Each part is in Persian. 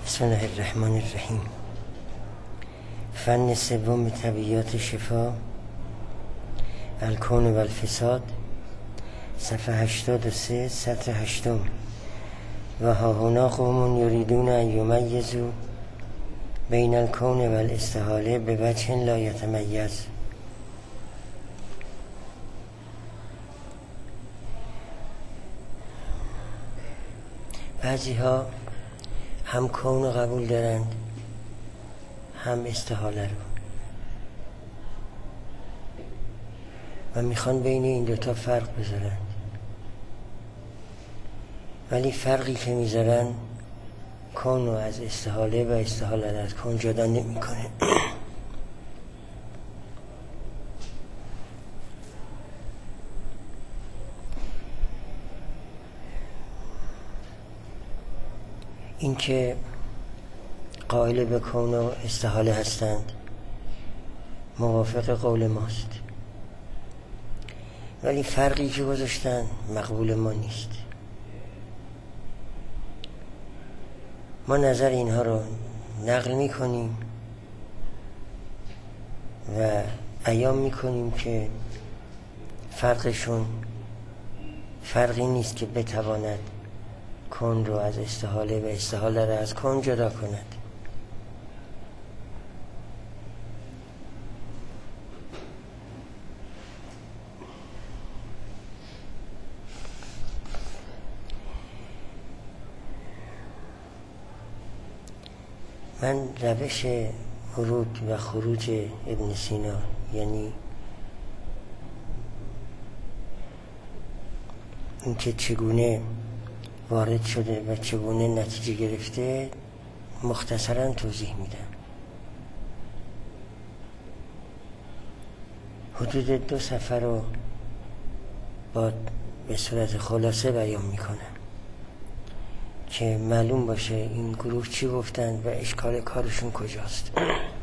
بسم الله الرحمن الرحیم. فن سوم طبیعیات شفا، الکون و الفساد، صفحه 83 سطر 8. و هاهنا قوم یریدون ان یمیزوا بین الکون و الاستحاله به وجه لا یتمیز. بعضی ها هم کون رو قبول دارند هم استحاله رو و میخوان بین این دوتا فرق بذارند، ولی فرقی که میذارن کون رو از استحاله و استحاله رو از کون جدا نمیکنه. این که قائل به کون و استحاله هستند موافق قول ماست، ولی فرقی که گذاشتن مقبول ما نیست. ما نظر اینها رو نقل میکنیم و بیان میکنیم که فرقشون فرقی نیست که بتواند کون رو از استحاله و استحاله رو از کون جدا کند. من روش ورود و خروج ابن سینا، یعنی اینکه چگونه وارد شده و چگونه نتیجه گرفته، مختصرا توضیح میدم. حدود 2 صفحه رو به صورت خلاصه بیان میکنم که معلوم باشه این گروه چی گفتن و اشکال کارشون کجاست.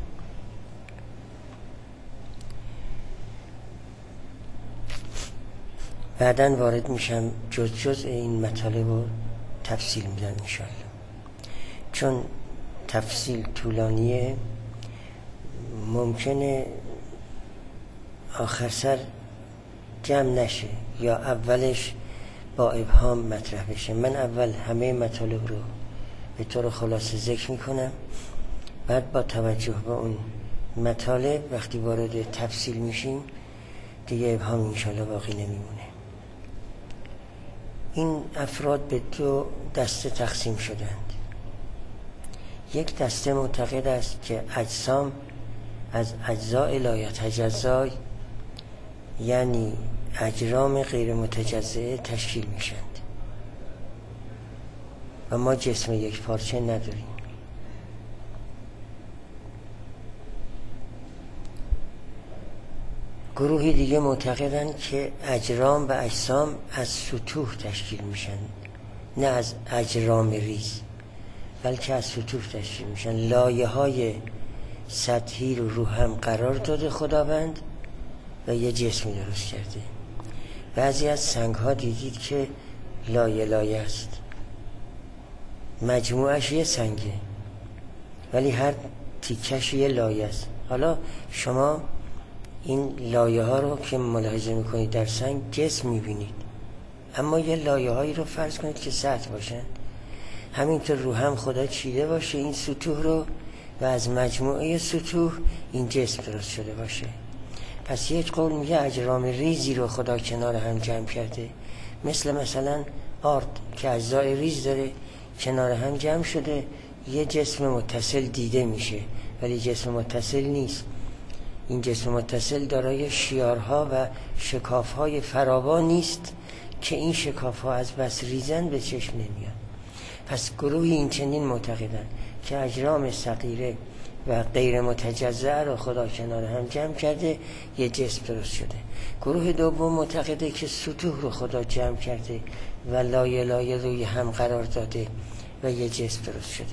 بعداً وارد میشم جز این مطالب رو تفصیل میدن انشاءالله، چون تفصیل طولانیه، ممکنه آخر سر جمع نشه یا اولش با ابهام مطرح بشه. من اول همه مطالب رو به طور خلاصه ذکر میکنم، بعد با توجه به اون مطالب وقتی وارد تفصیل میشیم دیگه ابهام انشاءالله باقی نمیمونه. این افراد به 2 دسته تقسیم شدند. یک دسته معتقد است که اجسام از اجزاء لا یتجزا، یعنی اجرام غیر متجزئه تشکیل میشند و ما جسم یک پارچه نداریم. گروهی دیگه معتقدند که اجرام و اجسام از سطوح تشکیل میشن، نه از اجرام ریز، بلکه از سطوح تشکیل میشن. لایه های سطحی رو هم قرار داده خداوند و یه جسمی درست کرده. بعضی از سنگ ها دیدید که لایه لایه است، مجموعش یه سنگه ولی هر تیکش یه لایه است. حالا شما این لایه ها رو که ملاحظه میکنید در سنگ جسم میبینید، اما یه لایه هایی رو فرض کنید که سطح باشن، همینطور رو هم خدا چیده باشه این سطوح رو و از مجموعه سطوح این جسم درست شده باشه. پس یک قول میگه اجرام ریزی رو خدا کنار هم جمع کرده، مثلا آرد که اجزای ریز داره کنار هم جمع شده، یه جسم متصل دیده میشه ولی جسم متصل نیست. این جسم متصل دارای شیارها و شکافهای فراوان نیست که این شکافها از بس ریزن به چشم نمیاد. پس گروهی این چنین معتقدن که اجرام صغیره و غیر متجزأ رو خدا کنار هم جمع کرده یه جسم درست شده. گروه دوم معتقده که سطوح رو خدا جمع کرده و لایه لایه روی هم قرار داده و یه جسم درست شده.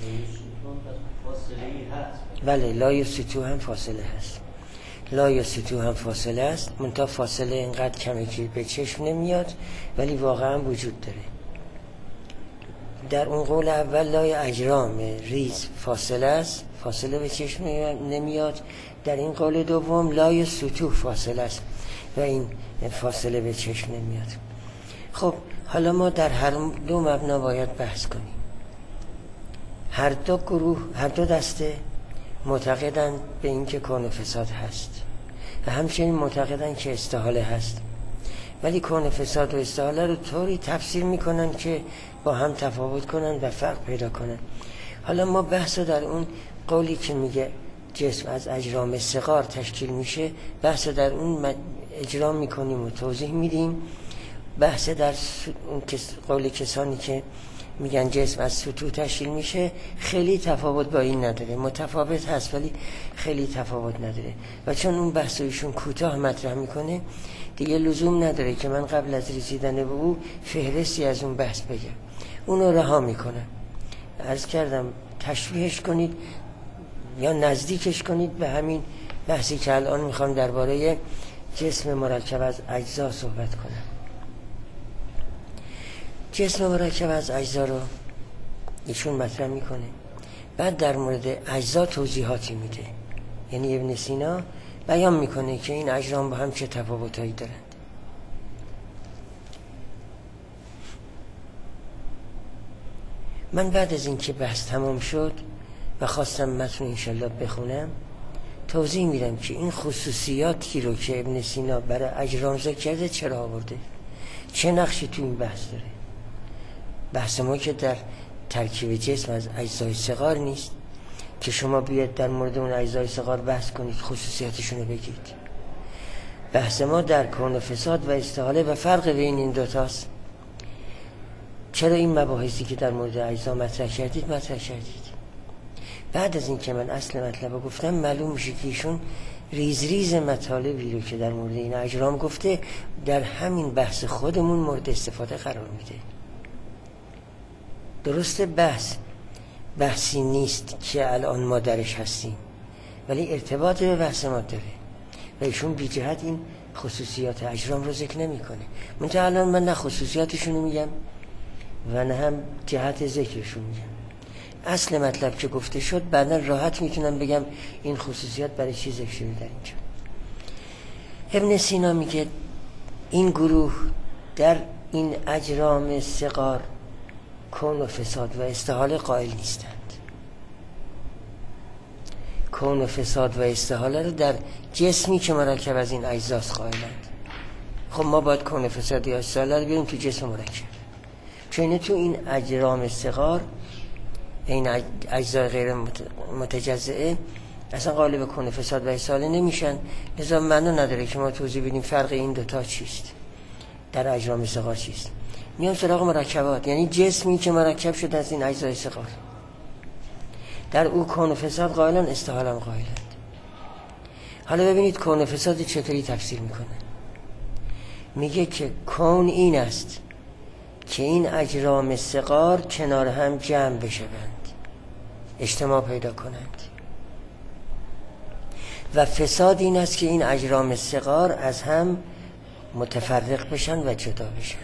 بله، لایه سطوح هم فاصله هست، لایه سطوح هم فاصله است، منتها فاصله اینقدر کمه که به چشم نمیاد ولی واقعا وجود داره. در اون قول اول لای اجرام ریز فاصله است، فاصله به چشم نمیاد. در این قول دوم لای سطوح فاصله است و این فاصله به چشم نمیاد. خب حالا ما در هر دو مبنا باید بحث کنیم. هر دو گروه، هر دو دسته معتقدند به این که کون و فساد هست و همچنین معتقدند که استحاله هست، ولی کون فساد و استحاله رو طوری تفسیر میکنن که با هم تفاوت کنن و فرق پیدا کنن. حالا ما بحث در اون قولی که میگه جسم از اجرام صغار تشکیل میشه، بحث در اون اجرا میکنیم و توضیح میدیم. بحث در اون قول کسانی که میگن جسم از سطوح تشکیل میشه خیلی تفاوت با این نداره، متفاوت هست ولی خیلی تفاوت نداره. و چون اون بحث ایشون کوتاه مطرح میکنه دیگه لزوم نداره که من قبل از رسیدن به او فهرستی از اون بحث بگم، اونو رها میکنم. عرض کردم تشبیهش کنید یا نزدیکش کنید به همین بحثی که الان میخوام درباره جسم مرکب از اجزا صحبت کنم. جسم مرکب از اجزا رو ایشون مطرح میکنه، بعد در مورد اجزا توضیحاتی میده. یعنی ابن سینا بیان میکنه که این اجرام با هم چه تفاوتایی دارند. من بعد از اینکه بحث تمام شد و خواستم متن انشالله بخونم، توضیح میدم که این خصوصیاتی رو که ابن سینا برای اجرام ذکر کرده چرا آورده، چه نقشی تو این بحث داره. بحث ما که در ترکیب جسم از اجزای صغار نیست که شما بیاید در مورد اون اجزای صغار بحث کنید، خصوصیاتشون رو بگید. بحث ما در کون و فساد و استحاله و فرق بین این دوتاست. چرا این مباحثی که در مورد اجزا مطرح کردید مطرح کردید. بعد از این که من اصل مطلب رو گفتم معلوم میشه که ایشون ریز ریز مطالبی رو که در مورد این اجرام گفته در همین بحث خودمون مورد استفاده قرار میده. درسته بحثی نیست که الان ما درش هستیم، ولی ارتباط به بحث ما داره و ایشون بی جهت این خصوصیات اجرام رو ذکر نمیکنه. منتها الان من نه خصوصیاتشون رو میگم و نه هم جهت ذکرشون میگم. اصل مطلب که گفته شد بعدا راحت میتونم بگم این خصوصیات برای چی ذکر شده در اینجا. ابن سینا میگه این گروه در این اجرام صغار کون و فساد و استحاله قائل نیستند. کون و فساد و استحاله رو در جسمی که مرکب از این اجزاست قائلند. خب ما باید کون و فساد یا استحاله رو بیاریم تو جسم مرکب، چون تو این اجرام صغار، این اجزای غیر متجزئه اصلا قائل به کون و فساد و استحاله نمیشن. لذا معنا نداره که ما توضیح بدیم فرق این دوتا چیست، در اجرام صغار چیست. میان سراغ مرکبات، یعنی جسمی که مرکب شده از این اجزای صغار، در او کون و فساد قائلن، استحاله هم قائلند. حالا ببینید کون و فساد چطوری تفسیر میکنه. میگه که کون این است که این اجرام صغار کنار هم جمع بشوند، اجتماع پیدا کنند، و فساد این است که این اجرام صغار از هم متفرق بشن و جدا بشند.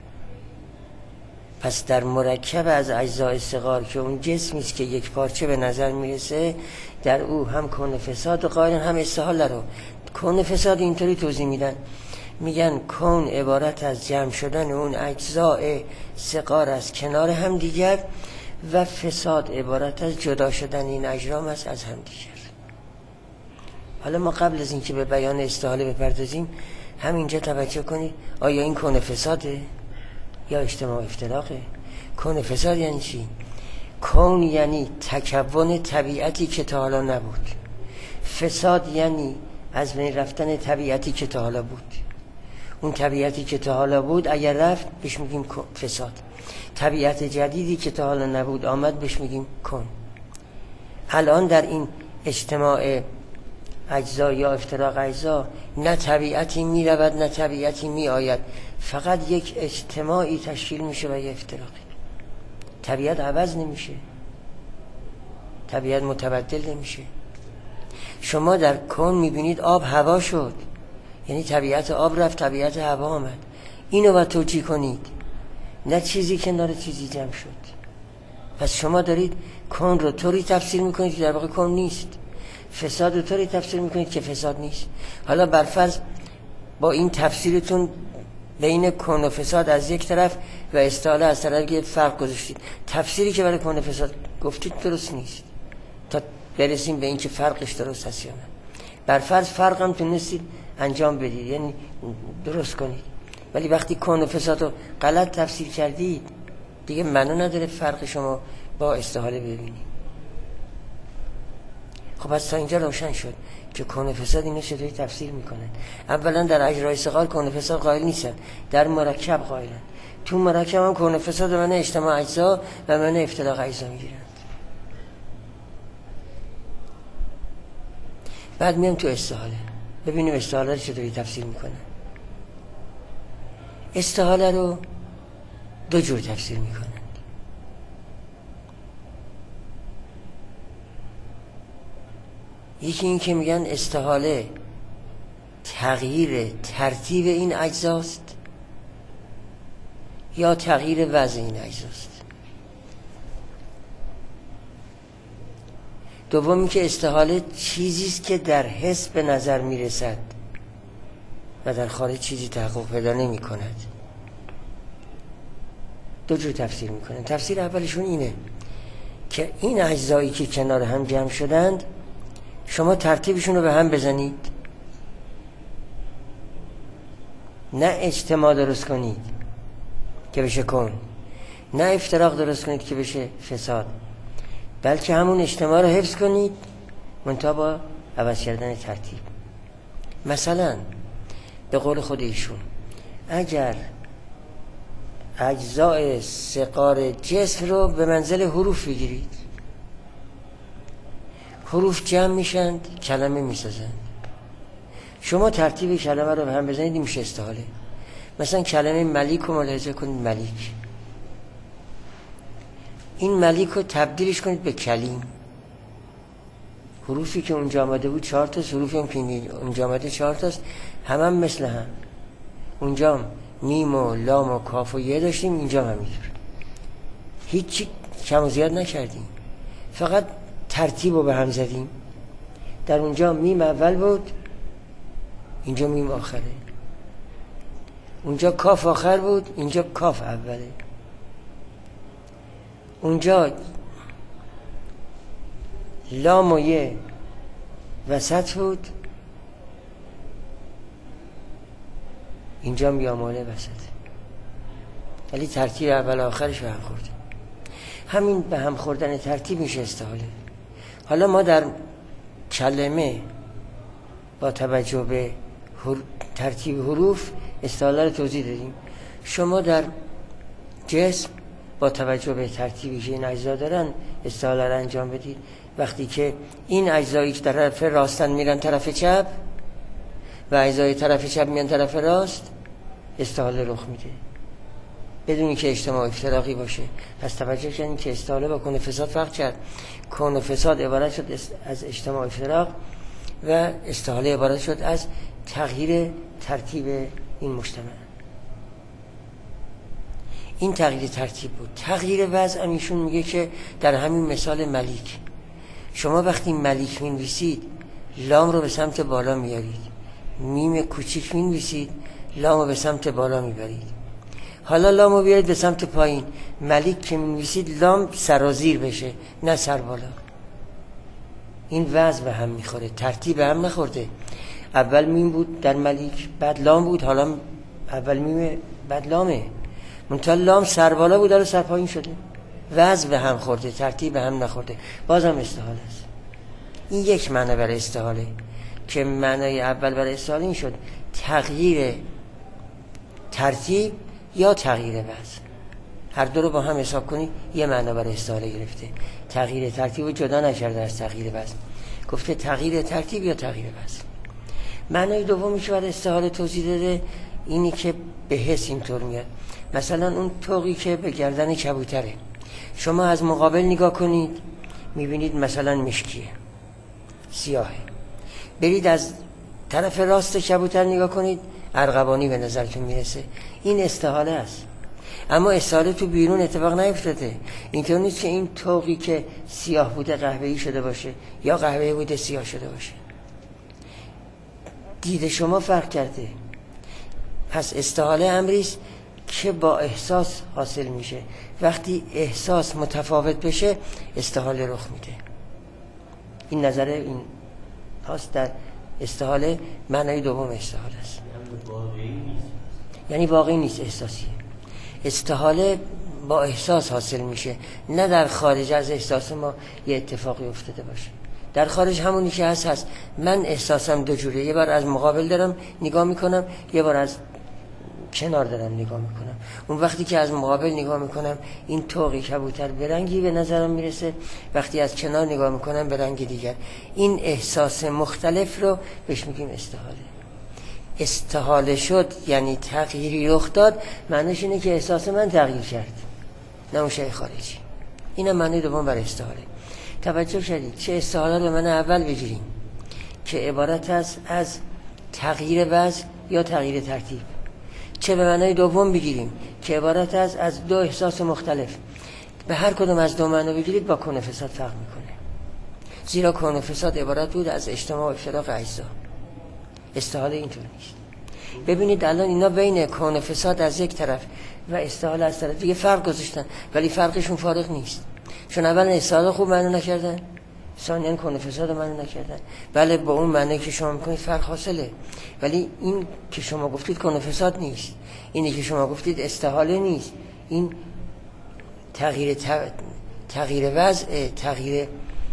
پس در مرکب از اجزای صغار که اون جسمی است که یک پارچه به نظر میرسه، در او هم کون فساد و قائلن هم استحاله رو. کون فساد اینطوری توضیح میدن، میگن کون عبارت از جمع شدن اون اجزای صغار از کنار هم دیگر و فساد عبارت از جدا شدن این اجرام است از هم دیگر. حالا ما قبل از اینکه به بیان استحاله بپردازیم همینجا توجه کنید، آیا این کون فساده یا اجتماع افتراقه؟ کون فساد یعنی چی؟ کون یعنی تکون طبیعتی که تا حالا نبود. فساد یعنی از بین رفتن طبیعتی که تا حالا بود. اون طبیعتی که تا حالا بود اگر رفت بهش میگیم فساد. طبیعت جدیدی که تا حالا نبود آمد بهش میگیم کون. الان در این اجتماع اجزا یا افتراق اجزا نه طبیعتی می رود نه طبیعتی می آید، فقط یک اجتماعی تشکیل میشه و یک افتراقی. طبیعت عوض نمیشه، طبیعت متبدل نمیشه. شما در کون میبینید آب هوا شد، یعنی طبیعت آب رفت طبیعت هوا آمد. اینو باید توجیه کنید، نه چیزی کنار چیزی جمع شد. پس شما دارید کون رو طوری تفسیر میکنید که در واقع کون نیست، فساد رو طوری تفسیر میکنید که فساد نیست. حالا برفرض با این تفسیرتون بین کون و فساد از یک طرف و استحاله از طرف یک فرق گذاشتید. تفسیری که برای کون و فساد گفتید درست نیست تا برسیم به این که فرقش درست هست یا نه. برفرض فرق هم تونستید انجام بدید، یعنی درست کنید، ولی وقتی کون و فساد رو غلط تفسیر کردید دیگه معنی نداره فرق شما با استحاله ببینید. خب از تا اینجا روشن شد که کون و فساد اینو چطوری تفسیر میکنن. اولا در اجرای صغار کون و فساد قائل نیستن، در مرکب قائلن. تو مرکب هم کون و فساد و معنی اجتماع اجزا و معنی افتراق اجزا میگیرن. بعد میام تو استحاله، ببینیم استحاله رو چطوری تفسیر میکنن. استحاله رو دو جور تفسیر میکنن. یکی این که میگن استحاله تغییر ترتیب این اجزاست یا تغییر وضع این اجزاست. دومی که استحاله چیزیست که در حس به نظر میرسد و در خارج چیزی تحقق پیدا نمی کند. دو جور تفسیر میکنن. تفسیر اولشون اینه که این اجزایی که کنار هم جمع شدند شما ترتیبشون رو به هم بزنید، نه اجتماع درست کنید که بشه کون، نه افتراق درست کنید که بشه فساد، بلکه همون اجتماع رو حفظ کنید منتها با عوض کردن ترتیب. مثلا به قول خود ایشون اگر اجزای صغار جسم رو به منزل حروف بگیرید، حروف جمع میشند کلمه میسازند، شما ترتیب کلمه رو به هم بزنید میشه استحاله. مثلا کلمه ملیک رو ملاحظه کنید، ملیک، این ملیک رو تبدیلش کنید به کلیم. حروفی که اونجا آمده بود 4 تا، حروفی هم که اونجا آمده 4 تاست، هم مثل هم. اونجا میم و لام و کاف و یه داشتیم، اینجا همینطور، هیچی کم و زیاد نکردیم، فقط ترتیب رو به هم زدیم. در اونجا میم اول بود، اینجا میم آخره. اونجا کاف آخر بود، اینجا کاف اوله. اونجا لام و یه وسط بود، اینجا میاماله وسط، ولی ترتیب اول آخرش به هم خورده. همین به هم خوردن ترتیب میشه استحاله. حالا ما در کلمه با توجه به ترتیب حروف استحاله رو توضیح دادیم. شما در جسم با توجه به ترتیبی که این اجزا دارن استحاله رو انجام بدید. وقتی که این اجزایی که طرف راستن میرن طرف چپ و اجزای طرف چپ میان طرف راست، استحاله رخ میده بدون که اجتماع افتراقی باشه. پس توجه کنید که استحاله با کون و فساد فرق کرد. کون و فساد عبارت شد از اجتماع افتراق و استحاله عبارت شد از تغییر ترتیب این مجتمع. این تغییر ترتیب بود. تغییر وضع ایشون میگه که در همین مثال ملیک، شما وقتی ملیک می‌نویسید لام رو به سمت بالا میارید، میم کوچیک می‌نویسید لام رو به سمت بالا میبرید. حالا لام رو بیارید به سمت پایین، ملیک که می‌نویسید لام سرازیر بشه نه سر بالا. این وضع به هم میخوره، ترتیب به هم نخورده. اول میم بود در ملیک، بعد لام بود، حالا اول میم بعد لامه، منتها لام سر بالا بود حالا سر پایین شده. وضع به هم خورده، ترتیب به هم نخورده، بازم استحاله است. این یک معنی برای استحاله که معنای اول برای استحاله این شد تغییر ترتیب یا تغییر وضع. هر دو رو با هم حساب کنید یه معنی برای استحاله گرفته. تغییر ترتیب رو جدا نکرده از تغییر وضع، گفته تغییر ترتیب یا تغییر وضع. معنای دومی که برای استحاله توضیح داده اینی که به حس اینطور میاد. مثلا اون طوقی که به گردن کبوتره، شما از مقابل نگاه کنید میبینید مثلا مشکیه، سیاهه. برید از طرف راست کبوتر نگاه کنید ارغوانی به نظرتون میرسه. این استحاله است. اما استحاله تو بیرون اتفاق نیفتاده. اینطور نیست که این طوقی که سیاه بوده قهوه‌ای شده باشه یا قهوه‌ای بوده سیاه شده باشه. دید شما فرق کرده. پس استحاله امریست که با احساس حاصل میشه. وقتی احساس متفاوت بشه استحاله رخ میده. این نظر این هاست در استحاله. معنای دوم استحاله است. یعنی واقعی نیست، احساسیه. استحاله با احساس حاصل میشه، نه در خارج از احساس ما یه اتفاقی افتاده باشه. در خارج همونی که هست. من احساسم دو جوره، یه بار از مقابل دارم نگاه میکنم، یه بار از کنار دارم نگاه میکنم. اون وقتی که از مقابل نگاه میکنم این طوقی کبوتر به رنگی به نظرم میرسه، وقتی از کنار نگاه میکنم به رنگ دیگر. این احساس مختلف رو بهش میگیم استحاله. استحاله شد یعنی تغییری رخ داد، معنیش اینه که احساس من تغییر کرد، نه اون شیء خارجی. اینم معنی دوم برای استحاله. توجه کردید چه استحاله رو من اول بگیریم که عبارت است از تغییر وضع یا تغییر ترتیب، چه به معنای دوم بگیریم که عبارت است از دو احساس مختلف. به هر کدوم از دو معنی بگیرید با کون و فساد فرق میکنه. زیرا کون و فساد عبارت بود از اجتماع و افتراق اجزا. استحاله اینطور نیست. ببینید الان اینا بین کون و فساد از یک طرف و استحاله از طرف دیگه فرق گذاشتن، ولی فرقشون فارغ نیست. چون اولا استحاله خوب معنی نکردن، ثانیاً کون و فساد معنی نکردن. بله با اون معنی که شما میکنید فرق حاصله، ولی این که شما گفتید کون و فساد نیست، اینی که شما گفتید استحاله نیست. این تغییر وضع، تغییر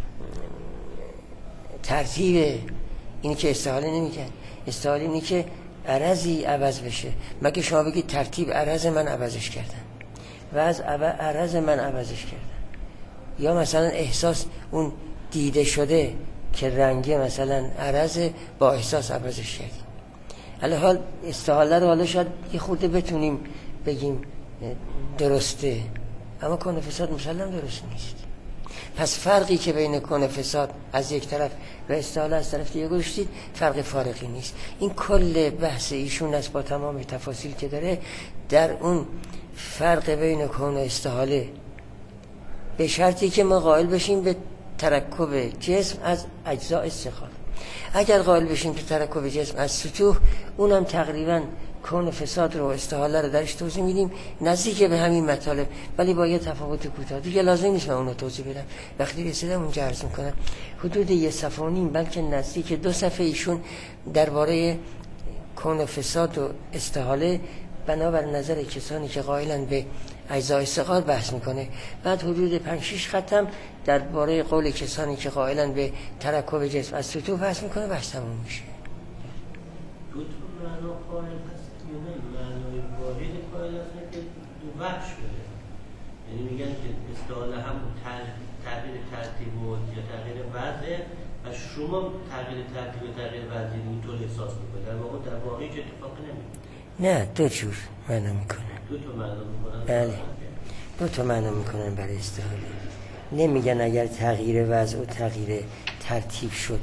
ترتیب. اینی که استحاله نمیکن. استحاله اینی که عرضی عوض بشه. مگه شما بگید ترتیب عرض من عوضش کردن، وضع عرض من عوضش کردن، یا مثلا احساس اون دیده شده که رنگه مثلا عرض با احساس عوضش کردیم. حال استحاله رو حالا شاید یه خورده بتونیم بگیم درسته، اما کون فساد مسلم درست نیست. پس فرقی که بین کون فساد از یک طرف و استحاله از طرف دیگه گذاشتید فرق فارقی نیست. این کل بحث ایشون است با تمام تفاصیل که داره در اون فرق بین کون و استحاله، به شرطی که ما قائل بشیم به ترکب جسم از اجزاء استقال. اگر قائل بشیم که ترکب جسم از سطوح، اونم تقریبا کون فساد رو استحاله رو درش توضیح میدیم نزدیک به همین مطالب، ولی با یه تفاوت کوتاه. دیگه لازم نیست من اونو توضیح بدم، وقتی رسیدم اونجا عرض میکنم. حدود 1.5 صفحه بلکه نزدیک 2 صفحه ایشون درباره کون فساد و استحاله بنابر نظر کسانی که قائلن به اجزاء استقال بحث میکنه. بعد حدود 5-6 خط درباره قول کسانی که قائلن به ترکب جسم از سطوح بحث میکنه. بحث تموم میشه. دو تا معنا قائل هست، یعنی معنای واحد قائل هست که دو بخش بده. یعنی میگن که استحاله هم تغییر ترتیب و یا تغییر وضع و شما تغییر ترتیب و تغییر وضع اینطور احساس میکنید، در واقع در واقع هیچ اتفاقی نمیفته. نه، دو جور معنا میکنن. دو تا معنا میکنن. بله، دو تا معنا میکنن برای استحاله. نمیگن اگر تغییر وضع و تغییر ترتیب شد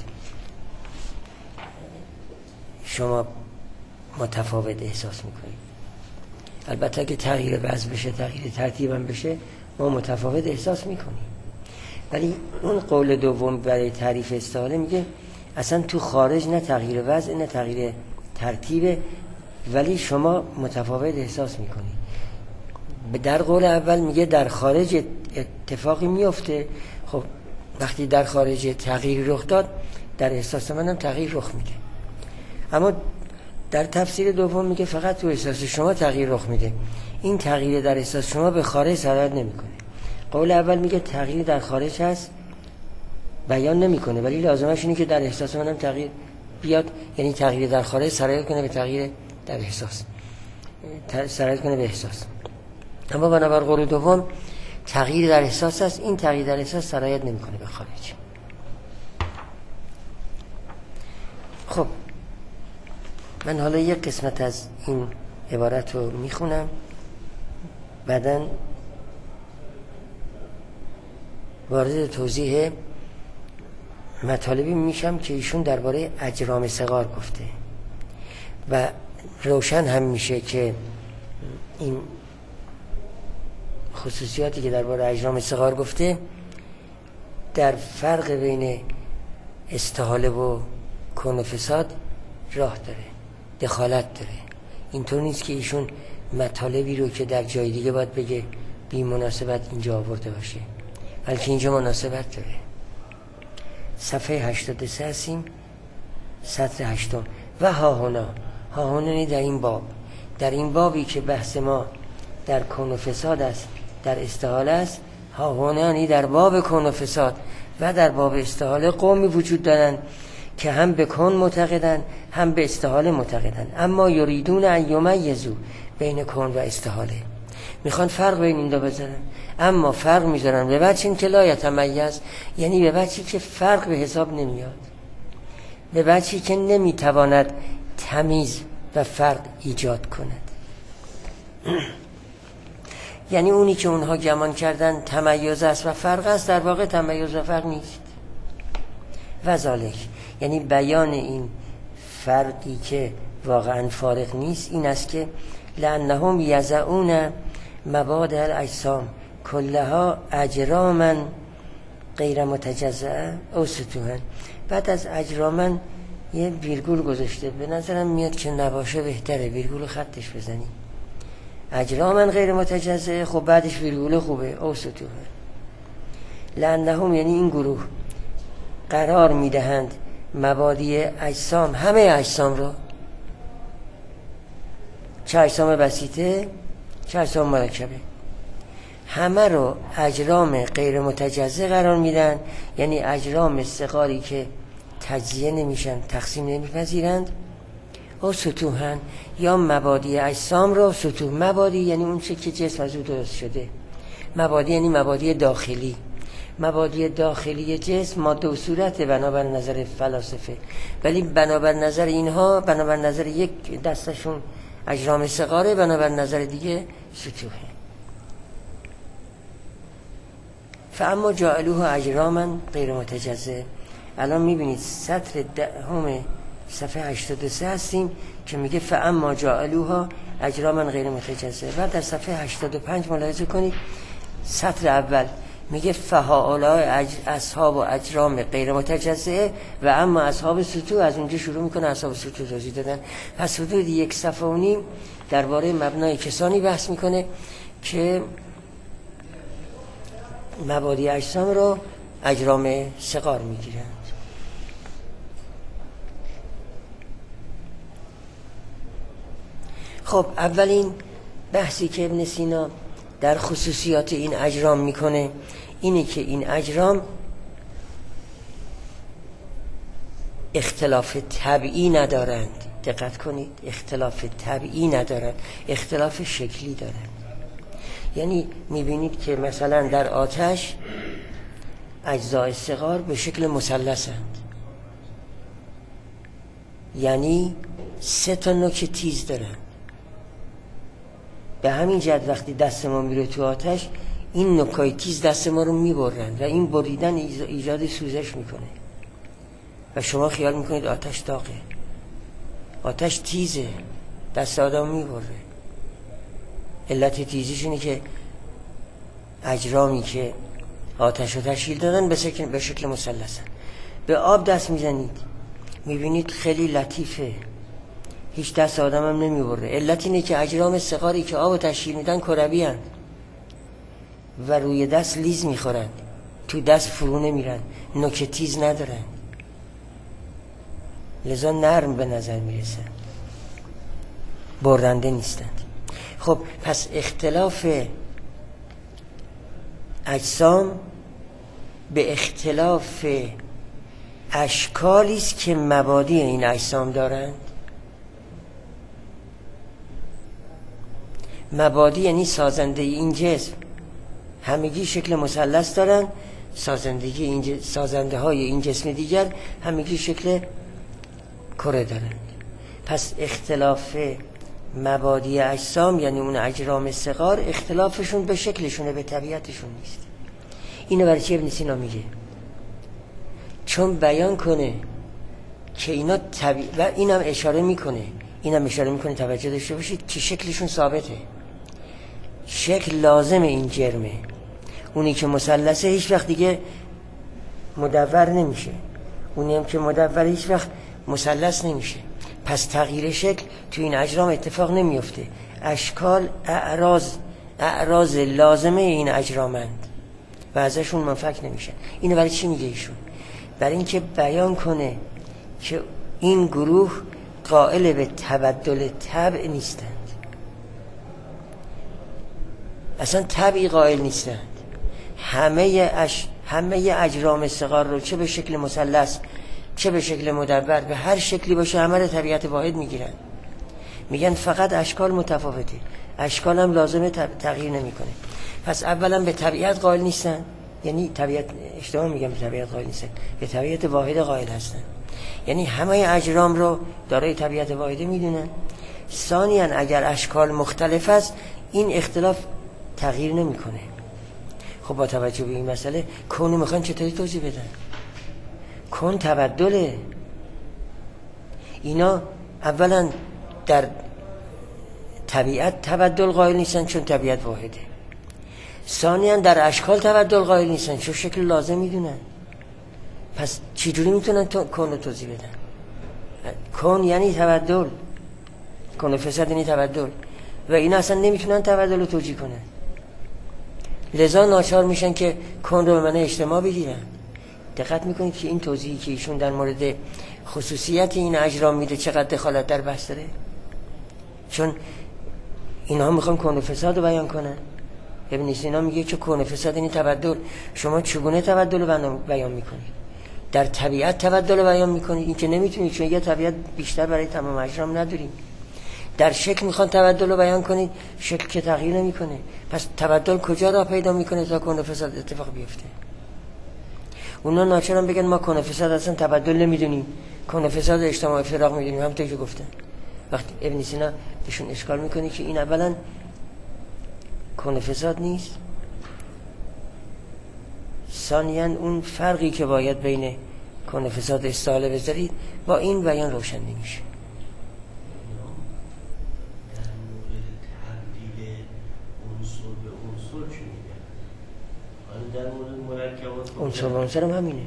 شما متفاوت احساس میکنید. البته که تغییر وضع بشه تغییر ترتیب هم بشه ما متفاوت احساس میکنیم، ولی اون قول دوم برای تعریف استحاله میگه اصلا تو خارج نه تغییر وضع نه تغییر ترتیب، ولی شما متفاوت احساس میکنید. در قول اول میگه در خارج اتفاقی میفته. خب وقتی در خارج تغییر رخ داد در احساس منم تغییر رخ میده. اما در تفسیر دوم میگه فقط تو احساس شما تغییر رخ میده، این تغییر در احساس شما به خارج سرایت نمیکنه. قول اول میگه تغییر در خارج هست بیان نمیکنه، ولی لازمش اینه که در احساس منم تغییر بیاد، یعنی تغییر در خارج سرایت کنه به تغییر در احساس، سرایت کنه به احساس. اما بنابر قول دوم تغییر در احساس هست، این تغییر در احساس سرایت نمیکنه به خارج. خب من حالا یک قسمت از این عبارت رو میخونم، بعداً وارد توضیح مطالبی میشم که ایشون درباره اجرام صغار گفته و روشن هم میشه که این خصوصیاتی که درباره اجرام صغار گفته در فرق بین استحاله و کون و فساد راه داره، دخالت داره. اینطور نیست که ایشون مطالبی رو که در جای دیگه باید بگه بی مناسبت اینجا آورده باشه، بلکه اینجا مناسبت داره. صفحه 83 هستیم، سطر 8. و ها هنا در این بابی که بحث ما در کون و فساد است، در استحاله است. ها هنا در باب کون و فساد و در باب استحاله قومی وجود دارن که هم به کون معتقدن هم به استحاله معتقدن، اما یریدون ان یمیزوا بین کون و استحاله، میخوان فرق بین این دو بذارن، اما فرق میذارن به وجهی که لا یتمیز، یعنی به وجهی که فرق به حساب نمیاد، به وجهی که نمیتواند تمیز و فرق ایجاد کند. یعنی اونی که اونها گمان کردن تمیز است و فرق است، در واقع تمیز و فرق نیست. و ذالک، یعنی بیان این فرقی که واقعا فارق نیست این است که لأنهم یضعون مبادئ الاجسام کلها اجراما غیر متجزئه او سطوحا. بعد از اجراما یه ویرگول گذاشته، به نظرم میاد که نباشه بهتره ویرگول خطش بزنیم. اجراما غیر متجزئه، خب بعدش ویرگول خوبه، او سطوحا. لأنهم یعنی این گروه قرار میدهند مبادی اجسام، همه اجسام رو، چه اجسام بسیطه چه اجسام مرکبه، همه رو اجرام غیر متجزئه قرار میدن، یعنی اجرام صغاری که تجزیه نمیشن، تقسیم نمیپذیرند. او سطوحن، یا مبادی اجسام رو سطوح. مبادی یعنی اون چه که جسم از او درست شده، مبادی یعنی مبادی داخلی. مبادی داخلی جسم ماده و صورت بنابر نظر فلاسفه، ولی بنابر نظر اینها، بنابر نظر یک دستشون اجرام صغاره، بنابر نظر دیگه سطوحه. فاما جعلوه اجراما غیر متجزئه. الان میبینید سطر 10 صفحه 83 هستیم که میگه فاما جعلوها اجراما غیر متجزئه. بعد در صفحه 85 ملاحظه کنید سطر اول میگه فهؤلاء اصحاب و اجرام غیر متجزئه و اما اصحاب سطوح. از اونجا شروع میکنه اصحاب سطوح توضیح دادن. پس حدود 1 صفحه و نیم درباره مبنای کسانی بحث میکنه که مبادی اجسام رو اجرام صغار میگیرند. خب اولین بحثی که ابن سینا در خصوصیات این اجرام میکنه اینه که این اجرام اختلاف طبعی ندارند. دقت کنید، اختلاف طبعی ندارند، اختلاف شکلی دارند. یعنی میبینید که مثلا در آتش اجزای صغار به شکل مثلثند، یعنی 3 تا نوک تیز دارند. به همین جهت وقتی دست ما میره تو آتش این نوکای تیز دست ما رو میبرند و این بریدن ایجاد سوزش میکنه و شما خیال میکنید آتش داغه، آتش تیزه، دست آدم میبره. علت تیزیش اینه که اجرامی که آتش رو تشکیل دادن به شکل مثلثن. به آب دست میزنید میبینید خیلی لطیفه، هیچ دست آدم هم نمیبره. علت اینه که اجرام صغاری که آب تشکیل میدن کروی هستند و روی دست لیز میخورن، تو دست فرو نمیرن، نوک تیز ندارن، لذا نرم به نظر میرسن، برنده نیستند. خب پس اختلاف اجسام به اختلاف اشکالی است که مبادی این اجسام دارند. مبادی یعنی سازنده این جسم، همگی شکل مثلث دارن. سازنده های این جسم دیگر همگی شکل کره دارند. پس اختلاف مبادی اجسام یعنی اون اجرام صغار اختلافشون به شکلشونه، به طبیعتشون نیست. اینو برای چی ابن سینا میگه؟ چون بیان کنه که اینا و اینم اشاره میکنه توجه داشته باشید که شکلشون ثابته. شکل لازم این جرمه. اونی که مثلثه هیچ وقت دیگه مدور نمیشه، اونی هم که مدور هیچ وقت مثلث نمیشه. پس تغییر شکل تو این اجرام اتفاق نمیفته. اشکال اعراض لازمه این اجرامند و ازشون منفک نمیشه. اینو برای چی میگه ایشون؟ برای اینکه بیان کنه که این گروه قائل به تبدل طبع نیستند، اصلا طبعی قائل نیستند. همه اجرام صغار رو چه به شکل مثلث چه به شکل مدور، به هر شکلی باشه همه رو طبیعت واحد میگیرن. میگن فقط اشکال متفاوته، اشکال هم لازمه تغییر نمیکنه. پس اولا به طبیعت قائل نیستن، یعنی طبیعت، اشتباه میگم، به طبیعت قائل نیستن، به طبیعت واحد قائل هستن، یعنی همه اجرام رو دارای طبیعت واحده میدونن. ثانیاً اگر اشکال مختلف است این اختلاف تغییر نمیکنه. خب با توجه به این مسئله کونو میخوان چطوری توضیح بدن؟ کون تبدله. اینا اولا در طبیعت تبدل قائل نیستن چون طبیعت واحده. ثانیاً در اشکال تبدل قائل نیستن چون شکل لازم میدونن. پس چجوری میتونن کون رو توضیح بدن؟ کون یعنی تبدل، کون و فساد یعنی تبدل و اینا اصلا نمیتونن تبدل رو توجیه کنن. لذا ناچار میشن که کون رو به معنی اجتماع بگیرن. دقت میکنید که این توضیحی که ایشون در مورد خصوصیت این اجرام میده چقدر دخالت در بحث داره؟ چون اینها میخوان کون و فساد رو بیان کنن. ابن سینا میگه که کون و فساد یعنی تبدل. شما چگونه تبدل رو بیان میکنید؟ در طبیعت تبدل رو بیان میکنید؟ این که نمیتونید، چون یه طبیعت بیشتر برای تمام اجرام نداریم. در شکل میخوان تبدل رو بیان کنید، شکل که تغییر نمیکنه. پس تبدل کجا را پیدا میکنه تا کون و فساد اتفاق بیفته؟ اونا ناچارن بگن ما کون و فساد اصلا تبدل نمیدونیم، کون و فساد اجتماع افتراق میدونیم. همونطور که گفتن وقتی ابن سینا بهشون اشکال میکنه که این اولا کون و فساد نیست، ثانیاً اون فرقی که باید بین کون و فساد استحاله بذارید با این بیان روشن نمیشه. عنصر هم همینه،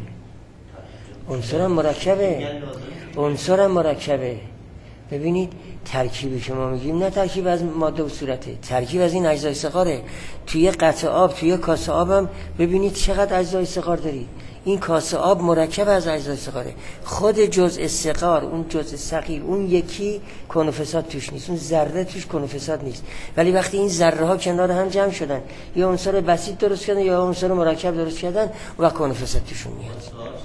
عنصر هم مرکبه. ببینید ترکیبی که ما میگیم نه ترکیب از ماده و صورته، ترکیب از این اجزای صغاره. توی قطع آب، توی کاسه آب هم ببینید چقدر اجزای صغار دارید. این کاسه آب مرکب از اجزای صغاره. خود جزء صغار، اون جزء صغیر، اون یکی کون و فساد توش نیست، اون ذره توش کون و فساد نیست. ولی وقتی این ذره ها کنار هم جمع شدن، یا عنصر بسیط درست کردن یا عنصر مرکب درست کردن و کون و فساد توشون میاد.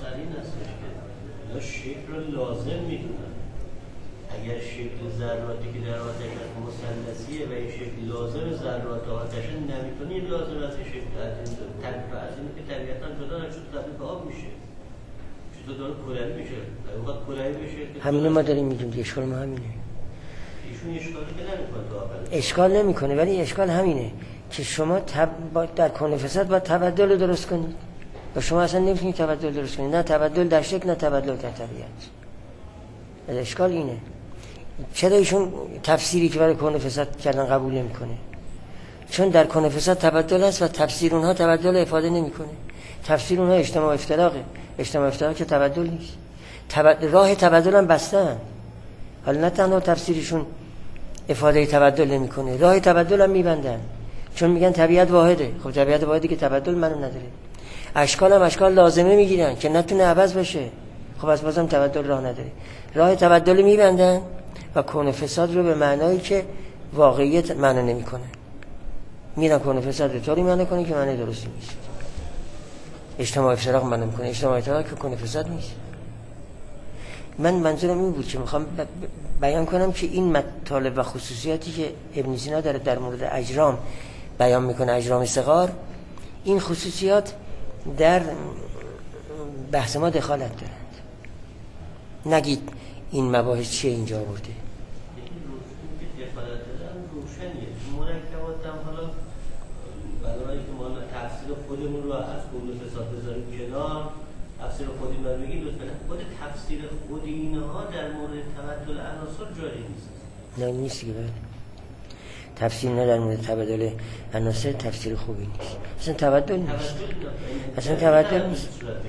شکل لازم میدونن. اگر شکل ذراتی که در آتش مثلثیه و این شکل لازم ذرات آتش نمیتونه، این لازم از این شکل از این طبیعت از این که طبیعتا جدا نشد تبدیل به آب میشه، چطور داره کروی میشه، اگه بخواد کروی بشه همینه ما داریم میگیم دیگه. اشکال ما همینه. ایشون اشکالی که نمیکنه تو آخر اشکال نمیکنه، ولی اشکال همینه که شما در کون و فساد باید تبدل رو درست کنید و شما اصلا نمیتونید تبدل درست کنید، نه تبدل در شکل نه تبدل در طبیعت. اشکال اینه. چرا ایشون تفسیری که برای کون و فساد کردن قبول نمیکنه؟ چون در کون و فساد تبدل است و تفسیر اونها تبدل افاده نمیکنه. تفسیر اونها اجتماع افتراقه، اجتماع افتراق که تبدل نیست. راه تبدل هم بستن. حالا نه تنها تفسیرشون افاده تبدل نمیکنه، راه تبدل هم میبندن، چون میگن طبیعت واحده. خب طبیعت واحدی که تبدل منو نداره. اشکال هم اشکال لازمه میگیرن که نتونه عوض بشه. خب از بازم تبدل راه نداره، راه تبدل میبندن و کون و فساد رو به معنایی که واقعیت معنی نمیکنه میرن کون و فساد رو طوری معنی کنه که معنی درستی نیست. اجتماع افتراق معنی میکنه، اجتماع افتراق که کون و فساد نیست. من منظورم این بود که میخوام بیان کنم که این مطالب و خصوصیاتی که ابن سینا داره در مورد اجرام بیان میکنه، اجرام صغار، این خصوصیات در بحث ما دخالت دارند. نگید این مباحث چیه اینجا آورده. مرکبات هم حالا برای که ما تفسیر خودمون رو از کون و فساد بذاریم کنار، تفسیر خودی من بگیم لطفاً خود تفسیر خود اینها در مورد تبدل عناصر جاری نیست. نه نیست که تفسیر نه در مورد تبادل عناصر تفسیر خوبی نیست. اصلا تبادل نیست. اصلا تبادل نیست.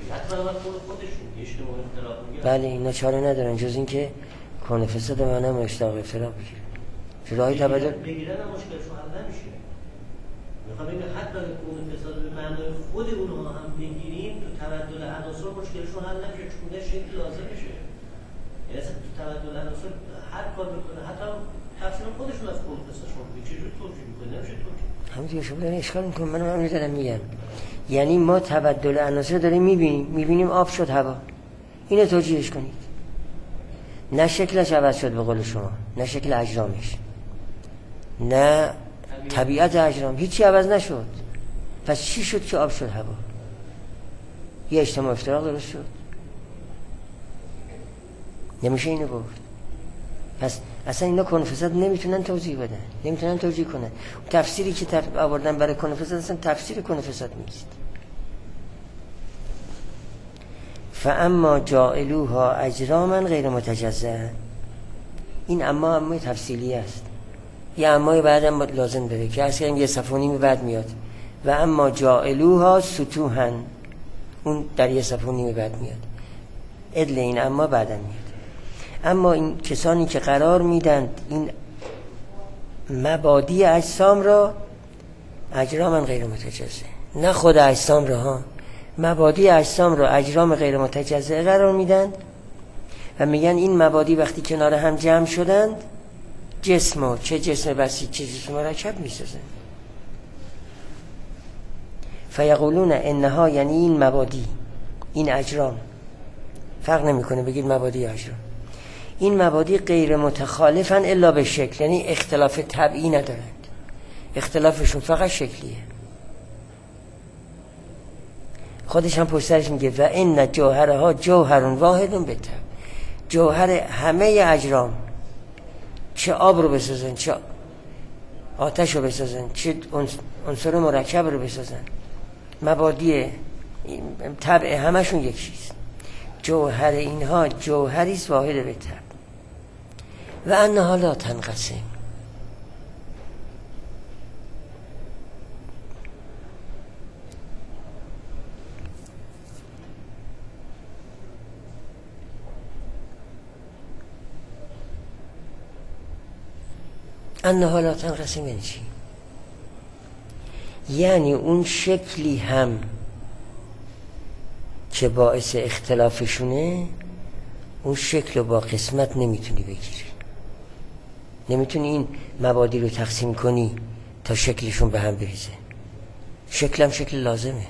بله اینا چاره ندارن جز این که کون فساد منم اشتاق افتراق بگیرن. جلوی تبادل بگیرن هم مشکلشون حل نمیشه. میخوام بگم حتی اگه کون فساد به معنای خود اونها هم بگیریم تو تبادل عناصر مشکلشون حل نمیشه چون ده شکل لازم میشه. یعنی اصلا تو تبادل عناصر هر کار میکنه حتی تفسیر خودشون از کون فسادشون چجوری توجیه میکنه نمیشه توجیه. همونطور شما دارین اشکال میکنم منم همین دارم میگم. یعنی ما تبادل عناصر داریم میبینیم آب شد هوا. اینو توجیهش کنید. نه شکلش عوض شد به قول شما، نه شکل اجرامش، نه طبیعت اجرام، هیچی عوض نشد. پس چی شد که آب شد هوا؟ یه اجتماع افتراق درست شد. نمیشه اینو گفت. پس اصلا اینا کون فساد نمیتونن توضیح بدن، نمیتونن توجیه کنن. تفسیری که آوردن برای کون فساد اصلا تفسیر کون فساد نیست. فاما جاعلوها اجراما غیر متجزأ. این اما تفصیلی است. یه امای بعدم لازم داره که اصلا یه صفحه و نیم بعد میاد. و اما جاعلوها سطوحا، اون در یه صفحه و نیم بعد میاد. عدل این اما بعدم میاد. اما این کسانی که قرار میدند این مبادی اجسام را اجراما غیر متجزأ، نه خود اجسام را ها، مبادی اجسام را اجرام غیر متجزأ قرار میدن و میگن این مبادی وقتی کنار هم جمع شدند جسم، چه جسم بسیط چه جسم مرکب میسازن. فیقولون انها، یعنی این مبادی، این اجرام، فرق نمیکنه بگید مبادی اجرام، این مبادی غیر متخالفن الا به شکل، یعنی اختلاف طبعی ندارند، اختلافشون فقط شکلیه. خودش هم پشترش میگه و ان جوهرها جوهر واحد بالطبع. جوهر همه اجرام، چه آب رو بسازن، چه آتش رو بسازن، چه عنصر مرکب رو بسازن، مبادی طبع همشون یکیست. جوهر اینها جوهریست واحد بالطبع و انها لا تنقسم. انها لا تنقسم یعنی چی؟ یعنی اون شکلی هم که باعث اختلافشونه اون شکل رو با قسمت نمیتونی بگیری، نمیتونی این مبادی رو تقسیم کنی تا شکلشون به هم بریزه. شکلم شکل لازمه.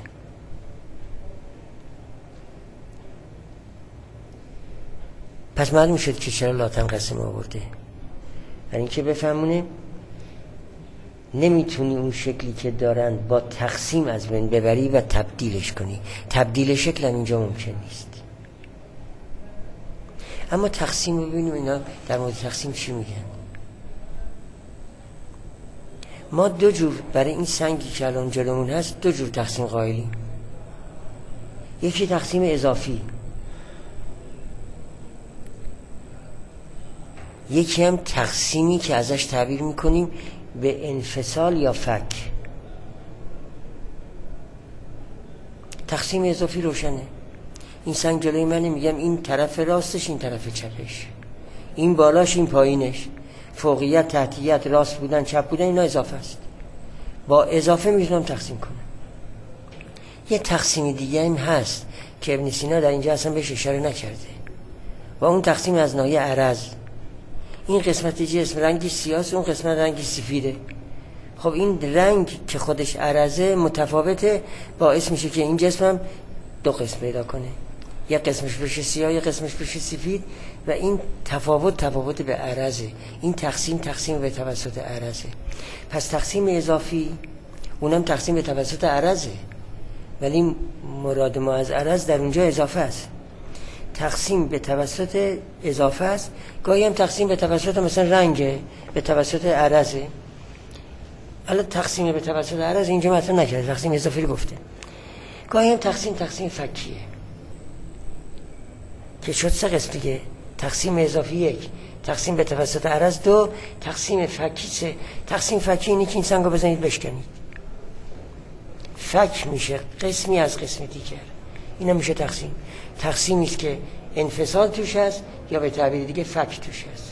پس معلوم شد که چرا لا تنقسم آورده. یعنی این که بفهمونه نمیتونی اون شکلی که دارن با تقسیم از بین ببری و تبدیلش کنی. تبدیل شکل هم اینجا ممکن نیست. اما تقسیم رو ببینیم اینا در مورد تقسیم چی میگن. ما دو جور برای این سنگی که الان جلومون هست دو جور تقسیم قائلیم. یکی تقسیم اضافی، یکی هم تقسیمی که ازش تعبیر میکنیم به انفصال یا فک. تقسیم اضافی روشنه. این سنگ جلوی منه، میگم این طرف راستش این طرف چپش، این بالاش این پایینش، فوقیت تحتیت راست بودن چپ بودن اینا اضافه است. با اضافه میتونم تقسیم کنم. یه تقسیم دیگه این هست که ابن سینا در اینجا اصلا بهش اشاره نکرده و اون تقسیم از ناحیه عرض. این قسمت جسم رنگی سیاهه، اون قسمت رنگی سفیده. خب این رنگ که خودش عرضه متفاوته، باعث میشه که این جسم هم دو قسم پیدا کنه، یک قسمش بشه سیاه یک قسمش بشه سفید و این تفاوت به عرضه. این تقسیم به توسط عرضه. پس تقسیم اضافی اونم تقسیم به توسط عرضه، ولی مراد ما از عرض در اونجا اضافه است. تقسیم به توسط اضافه است، گاهی هم تقسیم به توسط مثلا رنگه، به توسط عرضه. حالا تقسیم به توسط عرض اینجا مطرح نکرده، تقسیم اضافی رو گفته. گاهی هم تقسیم فکیه که شد سه قسم دیگه. تقسیم اضافی 1، تقسیم به توسط عرض 2، تقسیم فکی 3. تقسیم فکی اینه که این سنگو بزنید بشکنید، فک میشه قسمی از قسم دیگر. اینا میشه تقسیم. تقسیمی است که انفصال توش هست یا به تعبیر دیگه فک توش هست.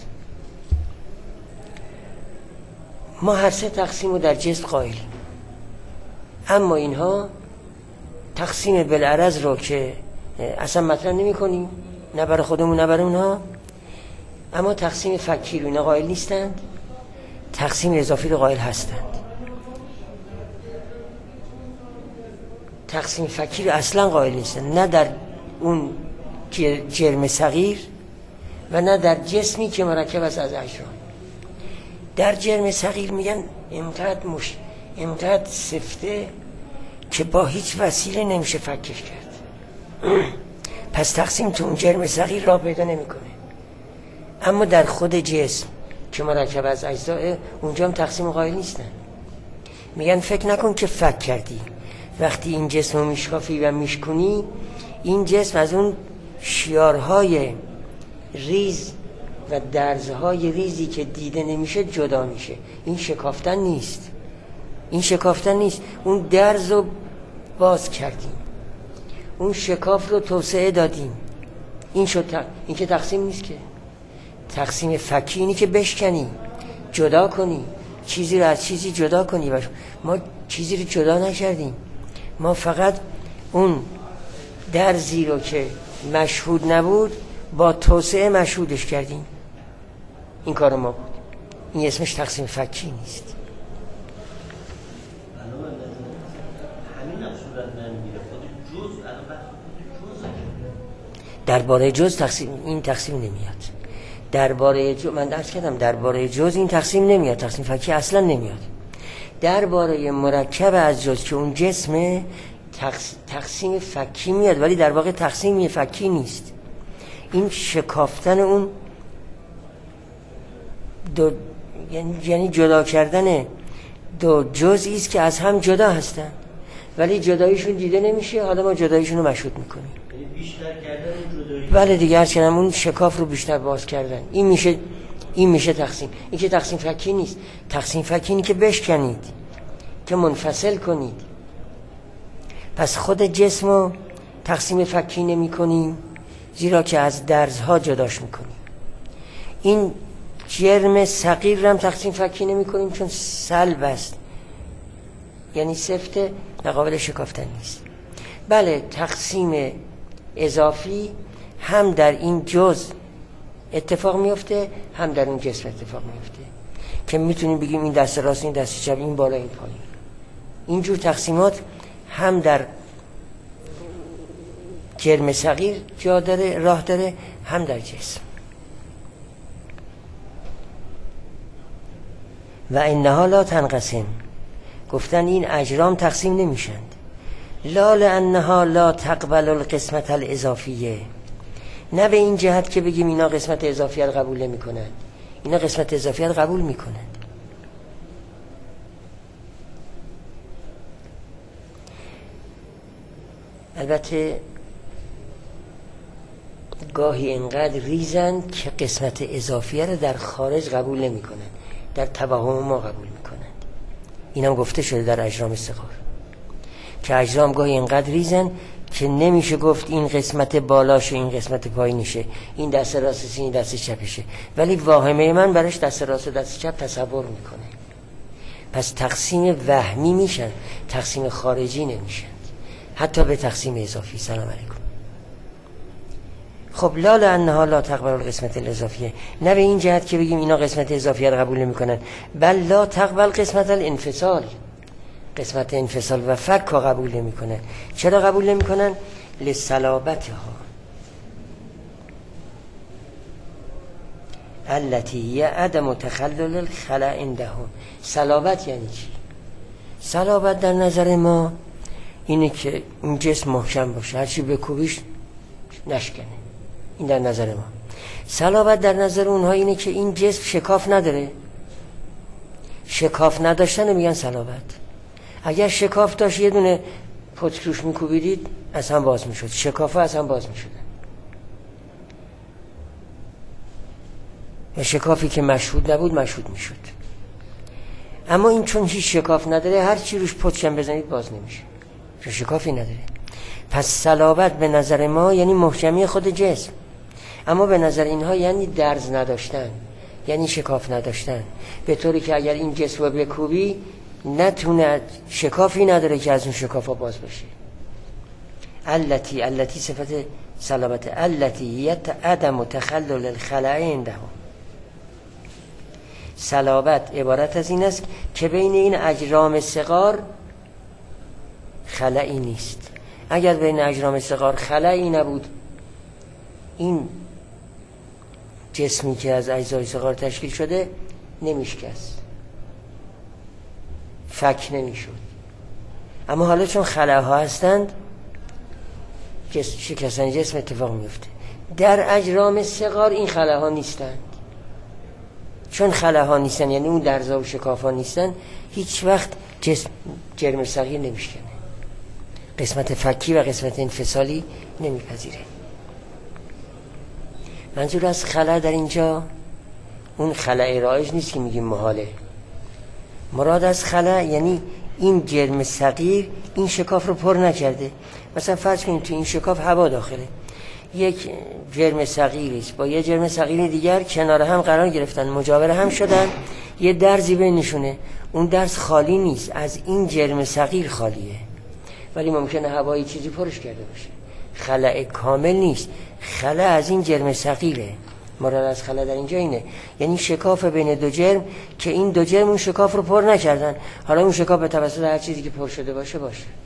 ما هر سه تقسیم رو در جسم قائلیم، اما اینها تقسیم بالعرض رو که اصلا مطرح نمی کنیم، نه برای خودمون نه برای اونها، اما تقسیم فکی رو اینا قائل نیستند، تقسیم اضافی رو قائل هستند. تقسیم فکی رو اصلا قائل نیستند، نه در اون جرم صغیر و نه در جسمی که مرکب است از اجرام. در جرم صغیر میگن اینقدر سفته که با هیچ وسیله نمیشه فکش کرد. پس تقسیم تو اون جرم صغیر راه پیدا نمیکنه. اما در خود جسم که مرکب از اجزاء، اونجا هم تقسیم قائل نیستن. میگن فکر نکن که فک کردی، وقتی این جسم رو میشکافی و میشکنی، این جسم از اون شیارهای ریز و درزهای ریزی که دیده نمیشه جدا میشه. این شکافتن نیست، این شکافتن نیست. اون درز رو باز کردیم، اون شکاف رو توسعه دادیم. این شد این که تقسیم نیست. که تقسیم فکی اینی که بشکنی، جدا کنی، چیزی رو از چیزی جدا کنی. ما چیزی رو جدا نکردیم، ما فقط اون درزی رو که مشهود نبود با توسعه مشهودش کردیم. این کار ما بود. این اسمش تقسیم فکی نیست. درباره جز این تقسیم نمیاد. درباره جز من درس کردم، درباره جز این تقسیم نمیاد، تقسیم فکی اصلا نمیاد. درباره مرکب از جز که اون جسمه تقسیم فکی میاد، ولی در واقع تقسیم فکی نیست. این شکافتن اون دو، یعنی جدا کردن دو جزئی است که از هم جدا هستن ولی جداییشون دیده نمیشه. حالا ما جداییشون رو مشهود میکنیم. بیشتر کردن جدایی. بله دیگه، هر چنم اون شکاف رو بیشتر باز کردن. این میشه تقسیم. این که تقسیم فکی نیست. تقسیم فکی اینه که بشکنید، که منفصل کنید. پس خود جسم رو تقسیم فکی نمی کنیم، زیرا که از درزها جداش میکنیم. این جرم صغیر رو هم تقسیم فکی نمی کنیم، چون سلب است، یعنی سفته و قابل شکافتن نیست. بله، تقسیم اضافی هم در این جز اتفاق میفته، هم در اون جسم اتفاق میفته، که میتونیم بگیم این دست راست، این دست چپ، این بالا، این پایین. اینجور تقسیمات هم در جرم صغیر جا داره، راه داره، هم در جسم. و انها لا تنقسم، گفتن این اجرام تقسیم نمیشند. لا لانها لا تقبل القسمت الاضافیه، نه به این جهت که بگیم اینا قسمت اضافیه رو قبول نمی کنند. اینا قسمت اضافیه رو قبول می کنند. البته گاهی اینقدر ریزند که قسمت اضافیه رو در خارج قبول نمی کنند، در توهم ما قبول می کنند. این هم گفته شده در اجرام صغار که اجرام گاهی اینقدر ریزند که نمیشه گفت این قسمت بالاش و این قسمت پایینشه، این دست راستش این دست چپشه، ولی واهمه من براش دست راست و دست چپ تصور میکنه. پس تقسیم وهمی میشن، تقسیم خارجی نمیشن، حتی به تقسیم اضافی. سلام علیکم. خب لا لانها لا تقبل القسمت الاضافیه، نه به این جهت که بگیم اینا قسمت اضافیه رو قبول نمیکنن، بل لا تقبل قسمت الانفصال، قسمت انفصال و فک رو قبول نمی کنن. چرا قبول نمی کنن؟ لصلابتها التي هي عدم تخلل الخلع عندهم. صلابت یعنی چی؟ صلابت در نظر ما اینه که این جسم محکم باشه، هرچی بکوبیش نشکنه. این در نظر ما. صلابت در نظر اونها اینه که این جسم شکاف نداره. شکاف نداشتن میگن صلابت. اگر شکاف داشت یه دونه پتروش میکوبیدید از هم باز میشد، شکافه از هم باز میشدن. و شکافی که مشهود نبود مشهود میشد. اما این چون هیچ شکاف نداره، هر چی روش پتچم بزنید باز نمیشه، چون شکافی نداره. پس صلابت به نظر ما یعنی محکمی خود جسم، اما به نظر اینها یعنی درز نداشتن، یعنی شکاف نداشتن، به طوری که اگر این جسم رو بکوبی نتونه، شکافی نداره که از اون شکاف ها باز بشه. التی صفت صلابت، التی عدم و تخلل الخلع عنده. صلابت عبارت از این است که بین این اجرام صغار خلعی نیست. اگر بین اجرام صغار خلعی نبود، این جسمی که از اجزای صغار تشکیل شده نمیشکست، فک نمیشد. اما حالا چون خلاها هستند، شکستن جسم اتفاق میفته. در اجرام صغار این خلاها نیستند. چون خلاها نیستن یعنی اون درزا و شکافا نیستن، هیچ وقت جرم صغیر نمیشکنه، قسمت فکی و قسمت انفصالی نمیپذیره. منظور از خلا در اینجا اون خلع رایج نیست که میگیم محاله. مراد از خلع یعنی این جرم صغیر این شکاف رو پر نکرده. مثلا فرض کنید تو این شکاف هوا داخله، یک جرم صغیری است با یه جرم صغیر دیگر کنار هم قرار گرفتن، مجاور هم شدن، یه درزی بینشونه، اون درز خالی نیست، از این جرم صغیر خالیه، ولی ممکنه هوایی چیزی پرش کرده باشه. خلع کامل نیست، خلع از این جرم صغیره. مراد از خلع در اینجا اینه، یعنی شکاف بین دو جرم که این دو جرم اون شکاف رو پر نکردن، حالا اون شکاف به توسط هر چیزی که پر شده باشه.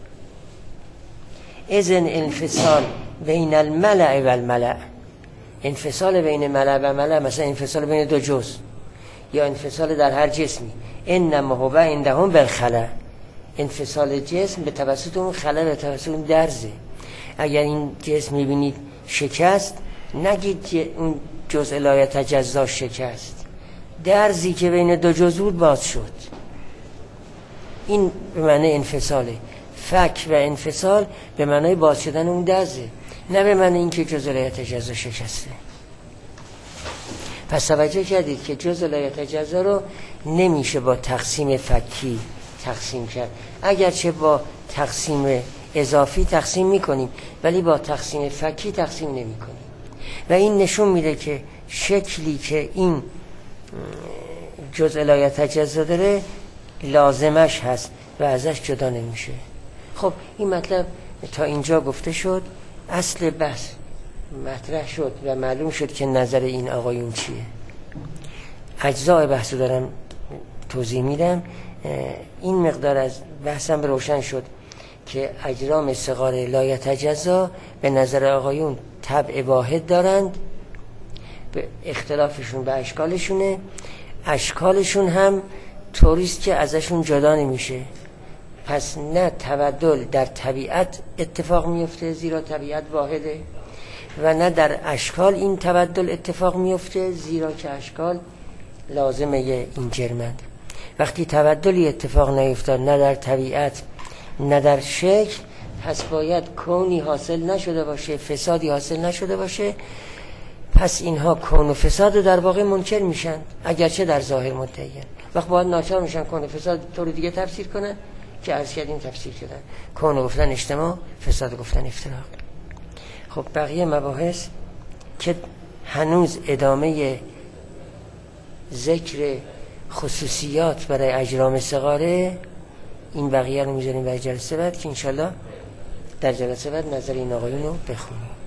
اذن انفصال بین الملع و الملع، انفصال بین ملع و ملع، مثلا انفصال بین دو جزء یا انفصال در هر جسمی، انما هو عندهم بالخلع، انفصال جسم به توسط اون خلع، به توسط اون درزه. اگر این جسم میبینید شکست، نگید اون جزء لا یتجزا شکست، درزی که بین دو جزء بود باز شد. این به معنی انفصاله. فک و انفصال به معنی باز شدن اون درزه، نه به معنی این که جزء لا یتجزا شکسته. پس توجه کردید که جزء لا یتجزا رو نمیشه با تقسیم فکی تقسیم کرد، اگرچه با تقسیم اضافی تقسیم میکنیم ولی با تقسیم فکی تقسیم نمی کنیم. و این نشون میده که شکلی که این جزء لا یتجزا داره لازمش هست و ازش جدا نمیشه. خب این مطلب تا اینجا گفته شد، اصل بحث مطرح شد و معلوم شد که نظر این آقایون چیه. اجزای بحث رو دارم توضیح میدم. این مقدار از بحثم روشن شد که اجرام صغار لا یتجزا به نظر آقایون طبع واحد دارند، به اختلافشون به اشکالشونه، اشکالشون هم طوریست که ازشون جدا نمیشه. پس نه تبدل در طبیعت اتفاق میفته زیرا طبیعت واحده، و نه در اشکال این تبدل اتفاق میفته زیرا که اشکال لازمه این جرمند. وقتی تبدلی اتفاق نیفتاد نه در طبیعت نه در شکل، پس باید کونی حاصل نشده باشه، فسادی حاصل نشده باشه. پس اینها کون و فساد رو در واقع منکر میشن، اگرچه در ظاهر مدعیان. وقت باید ناچار میشن کون و فساد طور دیگه تفسیر کنن که عرض کردیم تفسیر کردن. کون گفتن اجتماع، فساد گفتن افتراق. خب بقیه مباحث که هنوز ادامه ذکر خصوصیات برای اجرام صغاره، این بقیه رو میذاریم برای جلسه بعد که انشالله در جلسه بعد نظر این آقایون رو بخونیم.